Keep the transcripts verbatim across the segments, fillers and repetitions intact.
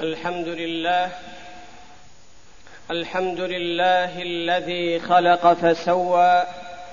الحمد لله الحمد لله الذي خلق فسوى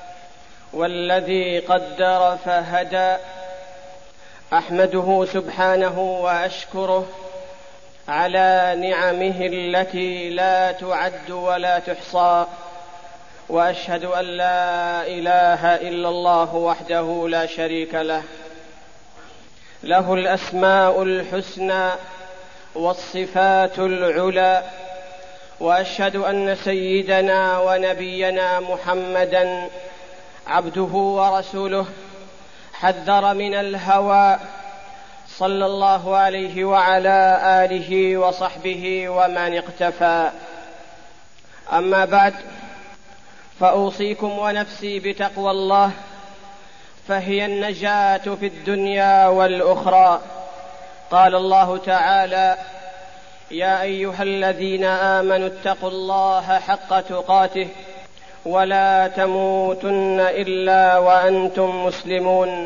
والذي قدر فهدى. أحمده سبحانه وأشكره على نعمه التي لا تعد ولا تحصى، وأشهد أن لا إله إلا الله وحده لا شريك له، له الأسماء الحسنى والصفات العلى. وأشهد أن سيدنا ونبينا محمدًا عبده ورسوله حذر من الهوى، صلى الله عليه وعلى آله وصحبه ومن اقتفى. أما بعد، فأوصيكم ونفسي بتقوى الله، فهي النجاة في الدنيا والأخرى. قال الله تعالى: يا أيها الذين آمنوا اتقوا الله حق تقاته ولا تموتن إلا وأنتم مسلمون.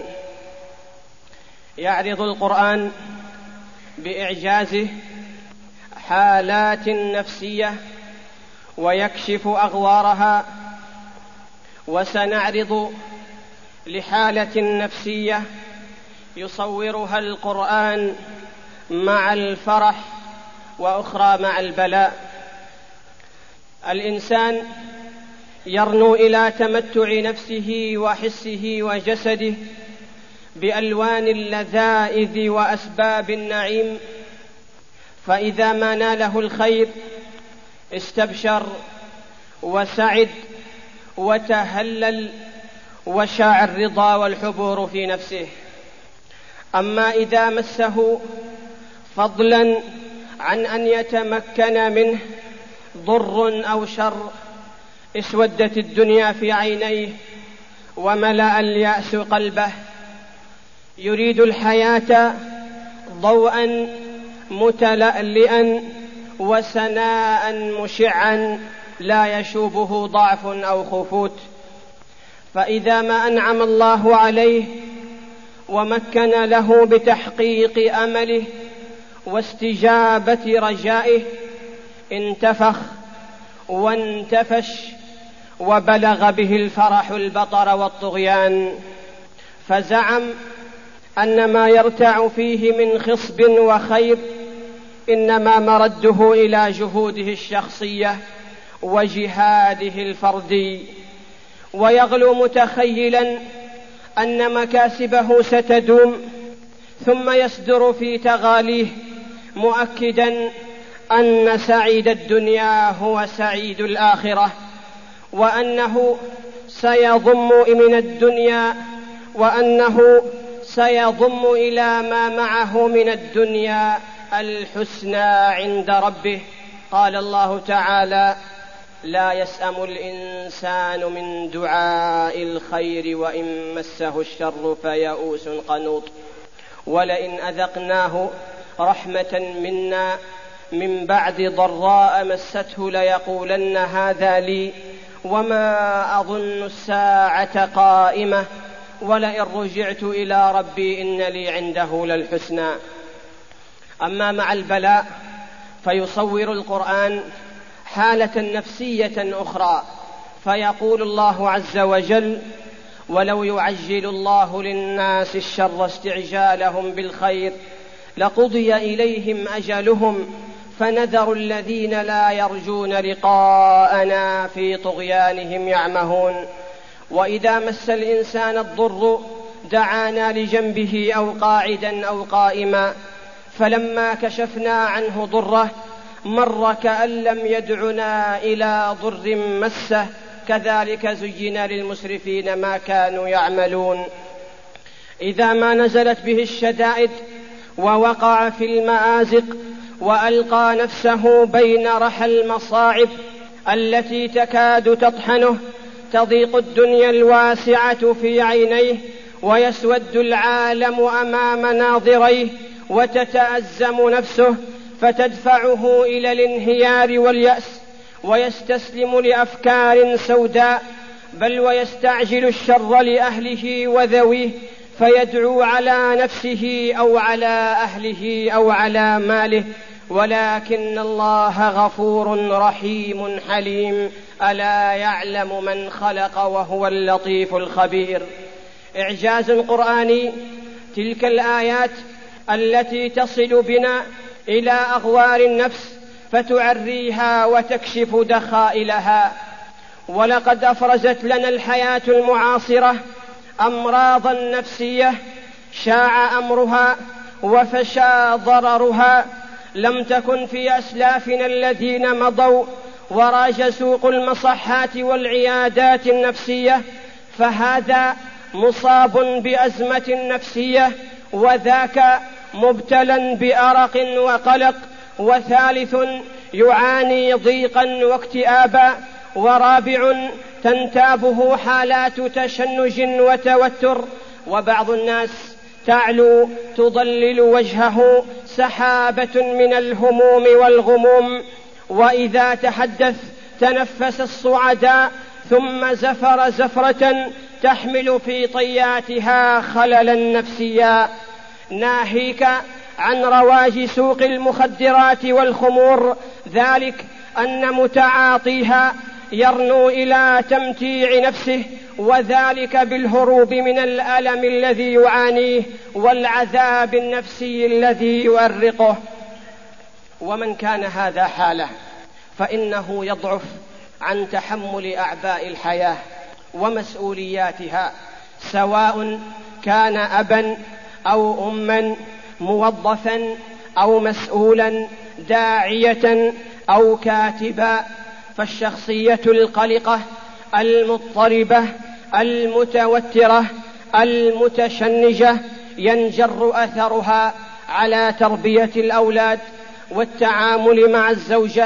يعرض القرآن بإعجازه حالات نفسية ويكشف أغوارها، وسنعرض لحالة نفسية يصورها القرآن مع الفرح وأخرى مع البلاء. الإنسان يرنو إلى تمتع نفسه وحسه وجسده بألوان اللذائذ وأسباب النعيم، فإذا ما ناله الخير استبشر وسعد وتهلل وشاع الرضا والحبور في نفسه. أما إذا مسه فضلا عن أن يتمكن منه ضر أو شر اسودت الدنيا في عينيه وملأ اليأس قلبه. يريد الحياة ضوءا متلألئا وسناء مشعا لا يشوبه ضعف أو خفوت. فإذا ما أنعم الله عليه ومكن له بتحقيق أمله واستجابة رجائه انتفخ وانتفش وبلغ به الفرح البطر والطغيان، فزعم أن ما يرتع فيه من خصب وخير إنما مرده إلى جهوده الشخصية وجهاده الفردي، ويغلو متخيلا أن مكاسبه ستدوم، ثم يصدر في تغاليه مؤكدا أن سعيد الدنيا هو سعيد الآخرة، وأنه سيضم من الدنيا وأنه سيضم إلى ما معه من الدنيا الحسنى عند ربه. قال الله تعالى: لا يسأم الإنسان من دعاء الخير وإن مسه الشر فيئوس قنوط، ولئن أذقناه رحمة منا من بعد ضراء مسته ليقولن هذا لي وما أظن الساعة قائمة ولئن رجعت إلى ربي إن لي عنده للحسنى. أما مع البلاء فيصور القرآن حالة نفسية أخرى، فيقول الله عز وجل: ولو يعجل الله للناس الشر استعجالهم بالخير لقضي إليهم أجلهم فنذر الذين لا يرجون لقاءنا في طغيانهم يعمهون. وإذا مس الإنسان الضر دعانا لجنبه أو قاعدا أو قائما، فلما كشفنا عنه ضره مر كأن لم يدعنا إلى ضر مسه، كذلك زين للمسرفين ما كانوا يعملون. إذا ما نزلت به الشدائد ووقع في المآزق وألقى نفسه بين رحى المصاعب التي تكاد تطحنه، تضيق الدنيا الواسعة في عينيه ويسود العالم أمام ناظريه وتتأزم نفسه فتدفعه إلى الانهيار واليأس، ويستسلم لأفكار سوداء، بل ويستعجل الشر لأهله وذويه، فيدعو على نفسه أو على أهله أو على ماله ولكن الله غفور رحيم حليم، ألا يعلم من خلق وهو اللطيف الخبير. إعجاز قرآني تلك الآيات التي تصل بنا إلى أغوار النفس فتعريها وتكشف دخائلها. ولقد أفرزت لنا الحياة المعاصرة أمراضا نفسية شاع أمرها وفشى ضررها لم تكن في أسلافنا الذين مضوا، وراج سوق المصحات والعيادات النفسية، فهذا مصاب بأزمة نفسية، وذاك مبتلا بأرق وقلق، وثالث يعاني ضيقا واكتئابا، ورابع تنتابه حالات تشنج وتوتر. وبعض الناس تعلو تضلل وجهه سحابة من الهموم والغموم، وإذا تحدث تنفس الصعداء ثم زفر زفرة تحمل في طياتها خللا نفسيا. ناهيك عن رواج سوق المخدرات والخمور، ذلك أن متعاطيها يرنو إلى تمتيع نفسه، وذلك بالهروب من الألم الذي يعانيه والعذاب النفسي الذي يؤرقه. ومن كان هذا حاله فإنه يضعف عن تحمل أعباء الحياة ومسؤولياتها، سواء كان أبا أو أما، موظفا أو مسؤولا، داعية أو كاتبا. فالشخصية القلقة المضطربة المتوترة المتشنجة ينجر أثرها على تربية الأولاد والتعامل مع الزوجة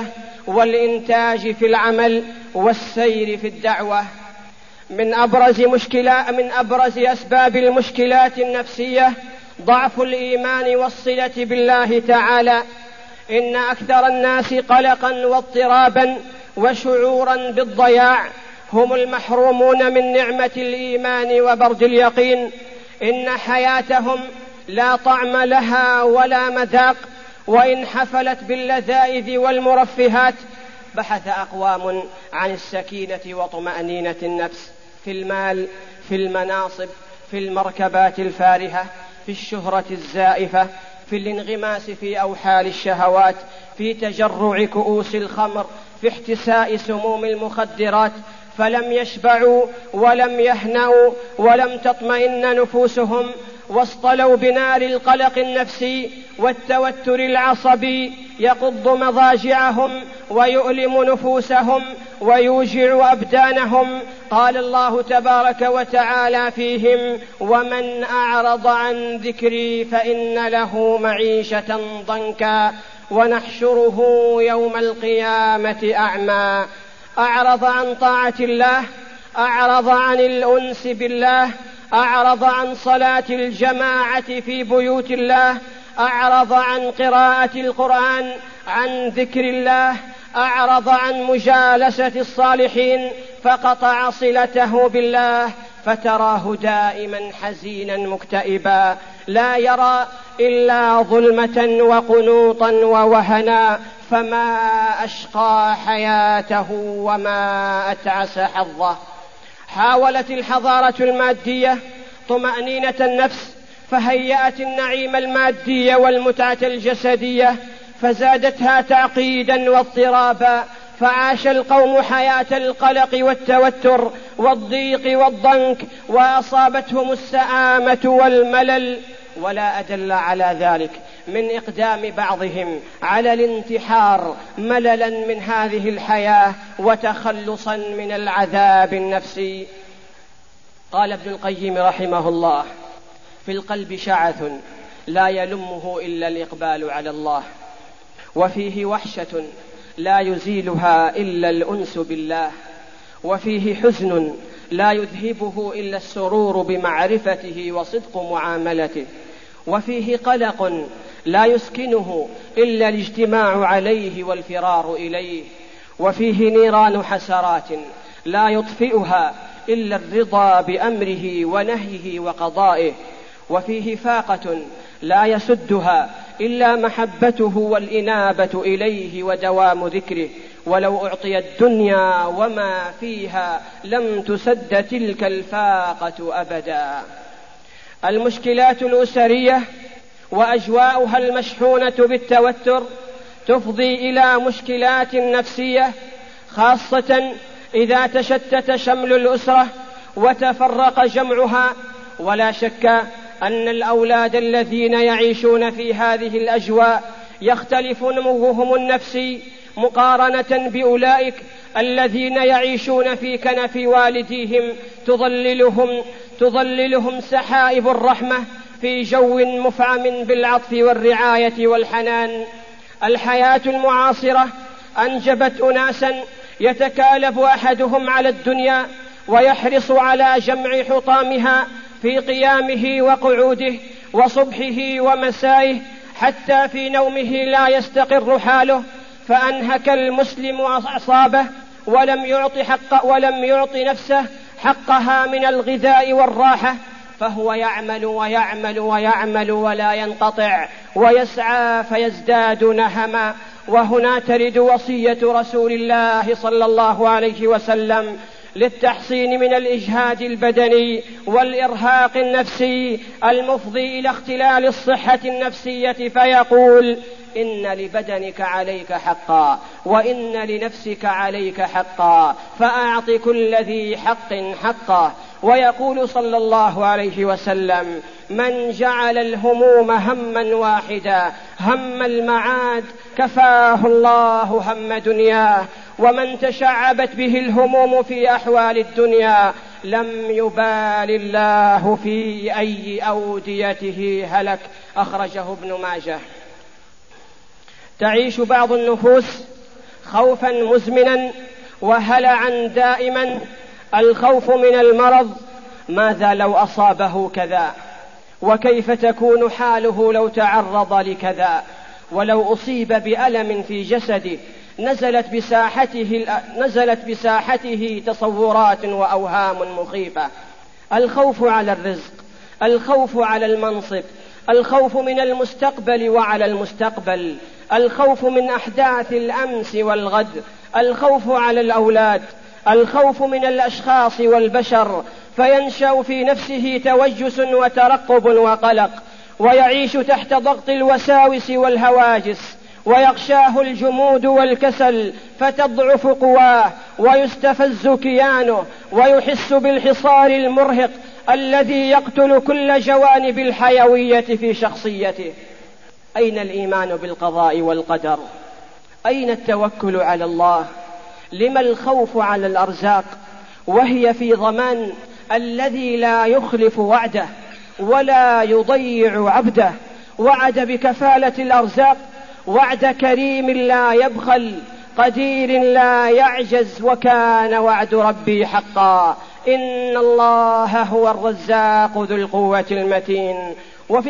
والإنتاج في العمل والسير في الدعوة. من أبرز مشكلة من أبرز أسباب المشكلات النفسية ضعف الإيمان والصلة بالله تعالى. إن أكثر الناس قلقا واضطرابا وشعورا بالضياع هم المحرومون من نعمة الإيمان وبرد اليقين. إن حياتهم لا طعم لها ولا مذاق، وإن حفلت باللذائذ والمرفهات. بحث أقوام عن السكينة وطمأنينة النفس في المال، في المناصب، في المركبات الفارهة، في الشهرة الزائفة، في الانغماس في أوحال الشهوات، في تجرع كؤوس الخمر، في احتساء سموم المخدرات، فلم يشبعوا ولم يهنأوا ولم تطمئن نفوسهم، واصطلوا بنار القلق النفسي والتوتر العصبي يقض مضاجعهم ويؤلم نفوسهم ويوجع أبدانهم. قال الله تبارك وتعالى فيهم: ومن أعرض عن ذكري فإن له معيشة ضنكا ونحشره يوم القيامة أعمى. أعرض عن طاعة الله، أعرض عن الأنس بالله، أعرض عن صلاة الجماعة في بيوت الله، أعرض عن قراءة القرآن، عن ذكر الله، أعرض عن مجالسة الصالحين، فقطع صلته بالله، فتراه دائما حزينا مكتئبا، لا يرى إلا ظلمة وقنوطا ووهنا، فما أشقى حياته وما أتعس حظه. حاولت الحضارة المادية طمأنينة النفس، فهيأت النعيم المادي والمتعة الجسدية، فزادتها تعقيدا واضطرابا، فعاش القوم حياة القلق والتوتر والضيق والضنك، وأصابتهم السآمة والملل. ولا أدل على ذلك من إقدام بعضهم على الانتحار مللا من هذه الحياة وتخلصا من العذاب النفسي. قال ابن القيم رحمه الله: في القلب شعث لا يلمه إلا الإقبال على الله، وفيه وحشة لا يزيلها إلا الأنس بالله، وفيه حزن لا يذهبه إلا السرور بمعرفته وصدق معاملته، وفيه قلق لا يسكنه إلا الاجتماع عليه والفرار إليه، وفيه نيران حسرات لا يطفئها إلا الرضا بأمره ونهيه وقضائه، وفيه فاقة لا يسدها إلا محبته والإنابة إليه ودوام ذكره، ولو أعطي الدنيا وما فيها لم تسد تلك الفاقة أبدا. المشكلات الأسرية وأجواؤها المشحونة بالتوتر تفضي إلى مشكلات نفسية، خاصة إذا تشتت شمل الأسرة وتفرق جمعها. ولا شك أن الأولاد الذين يعيشون في هذه الأجواء يختلف نموهم النفسي مقارنة بأولئك الذين يعيشون في كنف والديهم تظللهم, تظللهم سحائب الرحمة في جو مفعم بالعطف والرعاية والحنان. الحياة المعاصرة أنجبت أناسا يتكالب أحدهم على الدنيا ويحرص على جمع حطامها في قيامه وقعوده وصبحه ومسائه، حتى في نومه لا يستقر حاله، فأنهك المسلم أعصابه ولم يعط حق ولم يعط نفسه حقها من الغذاء والراحة، فهو يعمل ويعمل ويعمل ولا ينقطع ويسعى فيزداد نهما. وهنا ترد وصية رسول الله صلى الله عليه وسلم للتحصين من الإجهاد البدني والإرهاق النفسي المفضي إلى اختلال الصحة النفسية، فيقول: إن لبدنك عليك حقا وإن لنفسك عليك حقا فأعط كل ذي حق حقه. ويقول صلى الله عليه وسلم: من جعل الهموم هما واحدا هم المعاد كفاه الله هم دنياه، ومن تشعبت به الهموم في أحوال الدنيا لم يبال الله في أي أوديته هلك. أخرجه ابن ماجه. تعيش بعض النفوس خوفا مزمنا وهلعا دائما. الخوف من المرض: ماذا لو أصابه كذا، وكيف تكون حاله لو تعرض لكذا، ولو أصيب بألم في جسده نزلت بساحته, نزلت بساحته تصورات وأوهام مخيفة. الخوف على الرزق، الخوف على المنصب، الخوف من المستقبل وعلى المستقبل، الخوف من أحداث الأمس والغد، الخوف على الأولاد، الخوف من الأشخاص والبشر، فينشأ في نفسه توجس وترقب وقلق، ويعيش تحت ضغط الوساوس والهواجس، ويغشاه الجمود والكسل فتضعف قواه ويستفز كيانه، ويحس بالحصار المرهق الذي يقتل كل جوانب الحيوية في شخصيته. أين الإيمان بالقضاء والقدر؟ أين التوكل على الله؟ لما الخوف على الأرزاق وهي في ضمان الذي لا يخلف وعده ولا يضيع عبده؟ وعد بكفالة الأرزاق، وعد كريم لا يبخل، قدير لا يعجز، وكان وعد ربي حقا. إن الله هو الرزاق ذو القوة المتين. وفي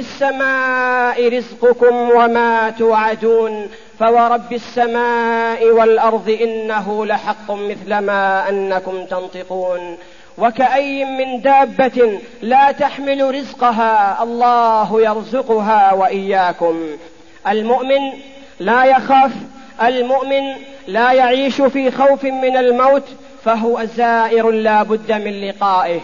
السماء رزقكم وما توعدون، فورب السماء والأرض إنه لحق مثل ما أنكم تنطقون. وكأي من دابة لا تحمل رزقها الله يرزقها وإياكم. المؤمن لا يخاف، المؤمن لا يعيش في خوف من الموت، فهو زائر لا بد من لقائه،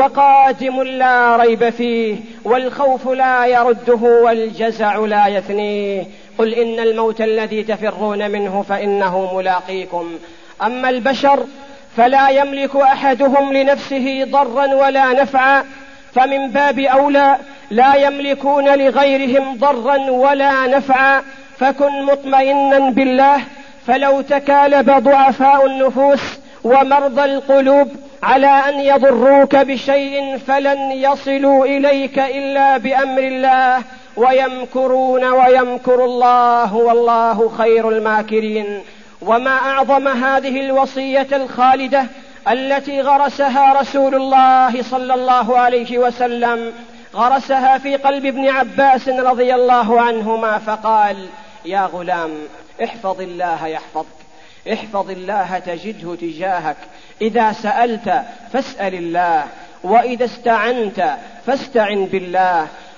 وقادم لا ريب فيه، والخوف لا يرده والجزع لا يثنيه. قل إن الموت الذي تفرون منه فإنه ملاقيكم. أما البشر فلا يملك أحدهم لنفسه ضرا ولا نفعا، فمن باب أولى لا يملكون لغيرهم ضرا ولا نفعا. فكن مطمئنا بالله، فلو تكالب ضعفاء النفوس ومرضى القلوب على أن يضروك بشيء فلن يصلوا إليك إلا بأمر الله، ويمكرون ويمكر الله والله خير الماكرين. وما أعظم هذه الوصية الخالدة التي غرسها رسول الله صلى الله عليه وسلم، غرسها في قلب ابن عباس رضي الله عنهما فقال: يا غلام احفظ الله يحفظك، احفظ الله تجده تجاهك، إذا سألت فاسأل الله، وإذا استعنت فاستعن بالله،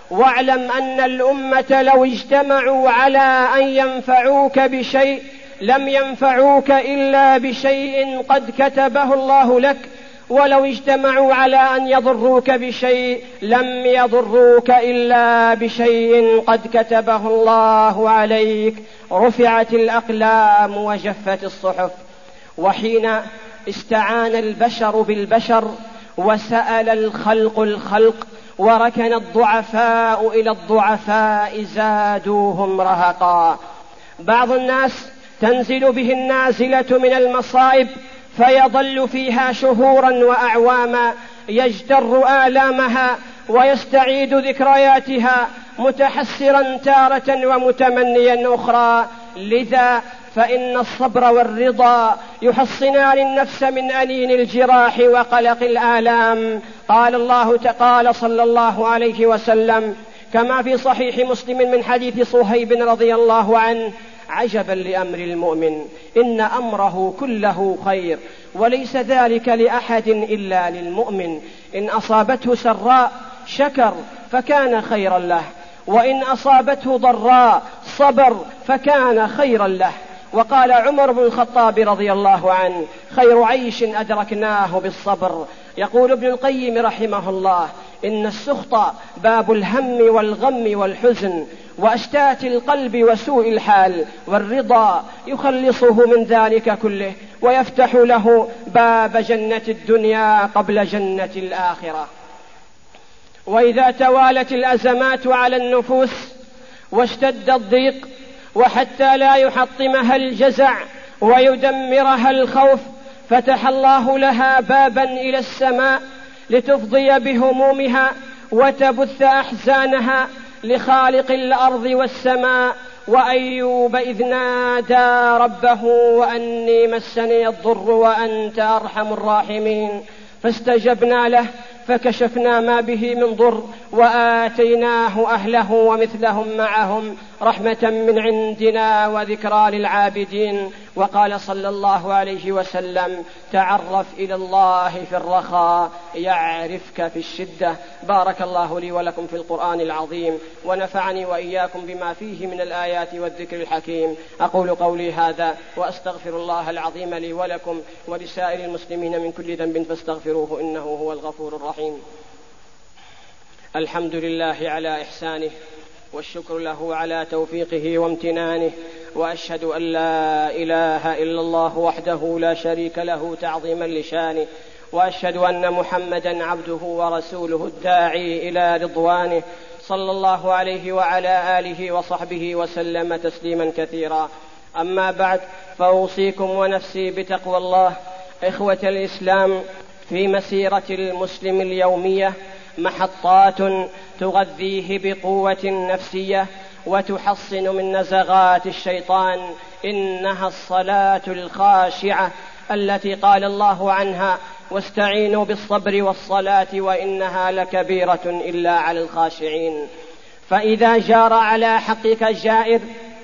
واعلم أن الأمة لو اجتمعوا على أن ينفعوك بشيء لم ينفعوك إلا بشيء قد كتبه الله لك، ولو اجتمعوا على أن يضروك بشيء لم يضروك إلا بشيء قد كتبه الله عليك. رفعت الأقلام وجفت الصحف. وحين استعان البشر بالبشر وسأل الخلق الخلق وركن الضعفاء إلى الضعفاء زادوهم رهقا. بعض الناس تنزل به النازلة من المصائب فيظل فيها شهورا وأعواما يجتر آلامها ويستعيد ذكرياتها متحسرا تارة ومتمنيا أخرى. لذا فإن الصبر والرضا يحصنان النفس من أنين الجراح وقلق الآلام. قال الله قال صلى الله عليه وسلم كما في صحيح مسلم من حديث صهيب رضي الله عنه: عجبا لأمر المؤمن إن أمره كله خير وليس ذلك لأحد إلا للمؤمن، إن أصابته سراء شكر فكان خيرا له، وإن أصابته ضراء صبر فكان خيرا له. وقال عمر بن الخطاب رضي الله عنه: خير عيش أدركناه بالصبر. يقول ابن القيم رحمه الله: إن السخط باب الهم والغم والحزن وأشتات القلب وسوء الحال، والرضا يخلصه من ذلك كله ويفتح له باب جنة الدنيا قبل جنة الآخرة. وإذا توالت الأزمات على النفوس واشتد الضيق وحتى لا يحطمها الجزع ويدمرها الخوف، فتح الله لها بابا إلى السماء لتفضي بهمومها وتبث أحزانها لخالق الأرض والسماء. وأيوب إذ نادى ربه وأني مسني الضر وأنت أرحم الراحمين، فاستجبنا له فكشفنا ما به من ضر وآتيناه أهله ومثلهم معهم رحمة من عندنا وذكرى للعابدين. وقال صلى الله عليه وسلم: تعرف إلى الله في الرخاء يعرفك في الشدة. بارك الله لي ولكم في القرآن العظيم، ونفعني وإياكم بما فيه من الآيات والذكر الحكيم. أقول قولي هذا وأستغفر الله العظيم لي ولكم ولسائر المسلمين من كل ذنب فاستغفروه إنه هو الغفور الرحيم. الحمد لله على إحسانه، والشكر له على توفيقه وامتنانه، وأشهد أن لا إله إلا الله وحده لا شريك له تعظيما لشانه، وأشهد أن محمدا عبده ورسوله الداعي إلى رضوانه، صلى الله عليه وعلى آله وصحبه وسلم تسليما كثيرا. أما بعد، فأوصيكم ونفسي بتقوى الله. إخوة الإسلام، في مسيرة المسلم اليومية محطات تغذيه بقوة نفسية وتحصن من نزغات الشيطان، إنها الصلاة الخاشعة التي قال الله عنها: واستعينوا بالصبر والصلاة وإنها لكبيرة إلا على الخاشعين. فإذا جار على حقك جائر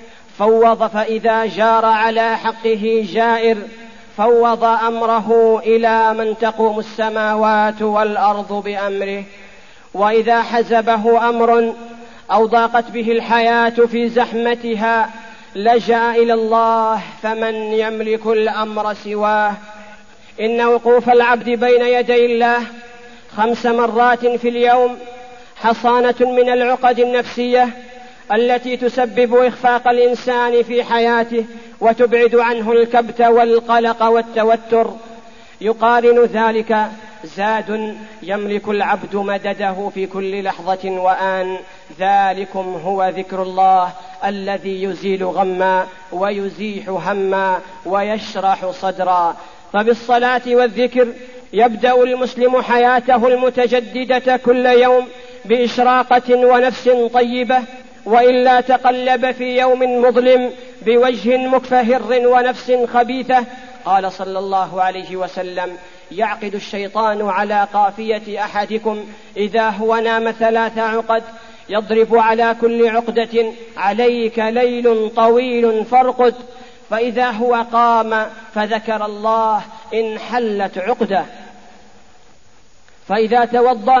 فوض فإذا جار على حقه جائر فوض أمره إلى من تقوم السماوات والأرض بأمره. وإذا حزبه أمر أو ضاقت به الحياة في زحمتها لجأ إلى الله، فمن يملك الأمر سواه. إن وقوف العبد بين يدي الله خمس مرات في اليوم حصانة من العقد النفسية التي تسبب إخفاق الإنسان في حياته وتبعد عنه الكبت والقلق والتوتر. يقارن ذلك زاد يملك العبد مدده في كل لحظة وآن، ذلكم هو ذكر الله الذي يزيل غما ويزيح هما ويشرح صدرا. فبالصلاة والذكر يبدأ المسلم حياته المتجددة كل يوم بإشراقة ونفس طيبة، وإلا تقلب في يوم مظلم بوجه مكفهر ونفس خبيثة. قال صلى الله عليه وسلم: يعقد الشيطان على قافية أحدكم إذا هو نام ثلاث عقد، يضرب على كل عقدة: عليك ليل طويل فارقد. فإذا هو قام فذكر الله انحلت عقدة. فإذا توضأ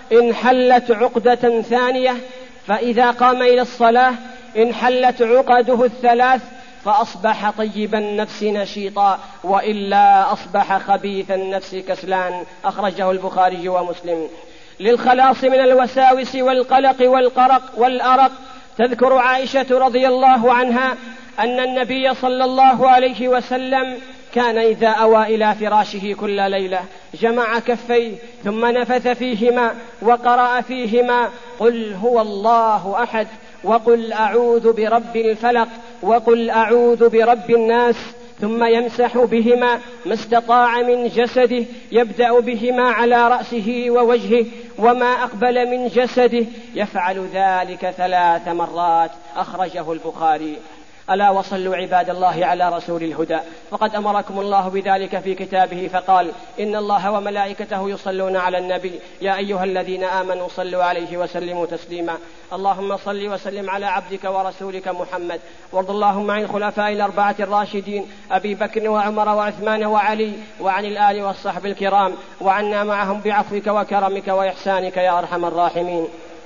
انحلت عقدة ثانية، فإذا قام إلى الصلاة انحلت عقده الثلاث فأصبح طيب النفس نشيطا، وإلا أصبح خبيث النفس كسلان. أخرجه البخاري ومسلم. للخلاص من الوساوس والقلق والقرق والأرق تذكر عائشة رضي الله عنها أن النبي صلى الله عليه وسلم كان إذا أوى إلى فراشه كل ليلة جمع كفيه ثم نفث فيهما وقرأ فيهما قل هو الله أحد وقل أعوذ برب الفلق وقل أعوذ برب الناس، ثم يمسح بهما ما استطاع من جسده، يبدأ بهما على رأسه ووجهه وما أقبل من جسده، يفعل ذلك ثلاث مرات. أخرجه البخاري. ألا وصلوا عباد الله على رسول الهدى، فقد أمركم الله بذلك في كتابه فقال إن الله وملائكته يصلون على النبي يا أيها الذين آمنوا صلوا عليه وسلموا تسليما. اللهم صل وسلم على عبدك ورسولك محمد، وارض اللهم عن الخلفاء الأربعة الراشدين أبي بكر وعمر وعثمان وعلي، وعن الآل والصحب الكرام، وعنا معهم بعفوك وكرمك وإحسانك يا أرحم الراحمين.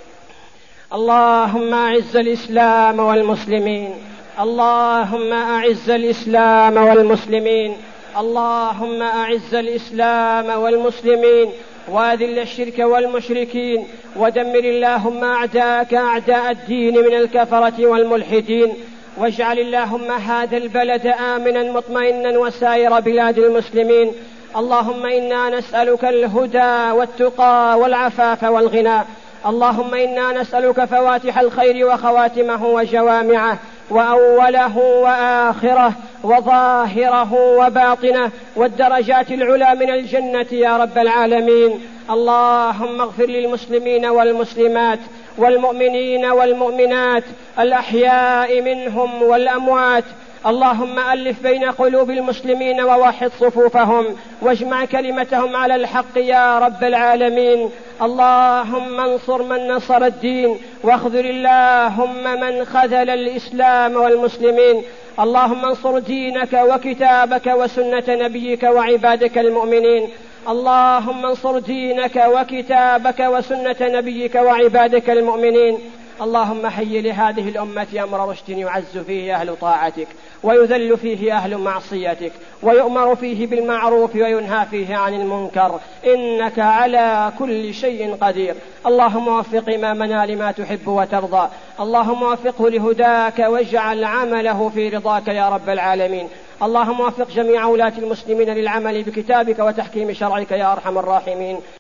اللهم أعز الإسلام والمسلمين، اللهم أعز الإسلام والمسلمين، اللهم أعز الإسلام والمسلمين، وأذل الشرك والمشركين، ودمر اللهم أعداءك أعداء الدين من الكفرة والملحدين، واجعل اللهم هذا البلد آمنا مطمئنا وسائر بلاد المسلمين. اللهم إنا نسألك الهدى والتقى والعفاف والغنى. اللهم إنا نسألك فواتح الخير وخواتمه وجوامعه وأوله وآخره وظاهره وباطنه والدرجات العلى من الجنة يا رب العالمين. اللهم اغفر للمسلمين والمسلمات والمؤمنين والمؤمنات الأحياء منهم والأموات. اللهم ألف بين قلوب المسلمين ووحد صفوفهم واجمع كلمتهم على الحق يا رب العالمين. اللهم انصر من نصر الدين واخذل اللهم من خذل الإسلام والمسلمين. اللهم انصر دينك وكتابك وسنة نبيك وعبادك المؤمنين. اللهم انصر دينك وكتابك وسنة نبيك وعبادك المؤمنين. اللهم حي لهذه الأمة أمر رشد يعز فيه أهل طاعتك ويذل فيه أهل معصيتك ويؤمر فيه بالمعروف وينهى فيه عن المنكر، إنك على كل شيء قدير. اللهم وفق إمامنا لما تحب وترضى، اللهم وفقه لهداك واجعل عمله في رضاك يا رب العالمين. اللهم وفق جميع ولاة المسلمين للعمل بكتابك وتحكيم شرعك يا أرحم الراحمين.